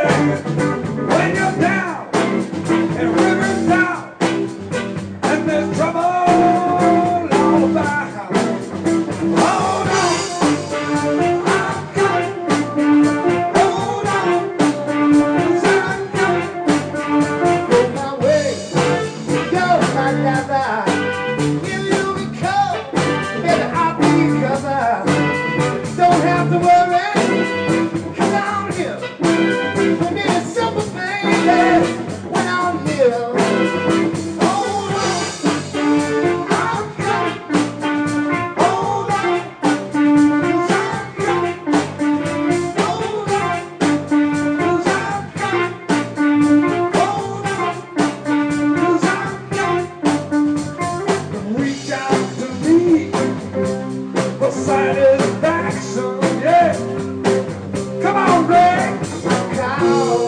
when you're down and rivers down and there's trouble all about. Hold on, I'm coming. Hold on, 'cause I'm coming. Go my way, go my lover. If you be cold, baby, I'll be covered. Don't have to worry, 'cause I'm here. We need a simple thing when I'm here. Hold on, I'm coming. Hold on, 'cause I'm coming. Hold on, 'cause I'm coming. Hold on, 'cause I'm coming. Reach out to me for satisfaction, yeah. Come on, Ray. Call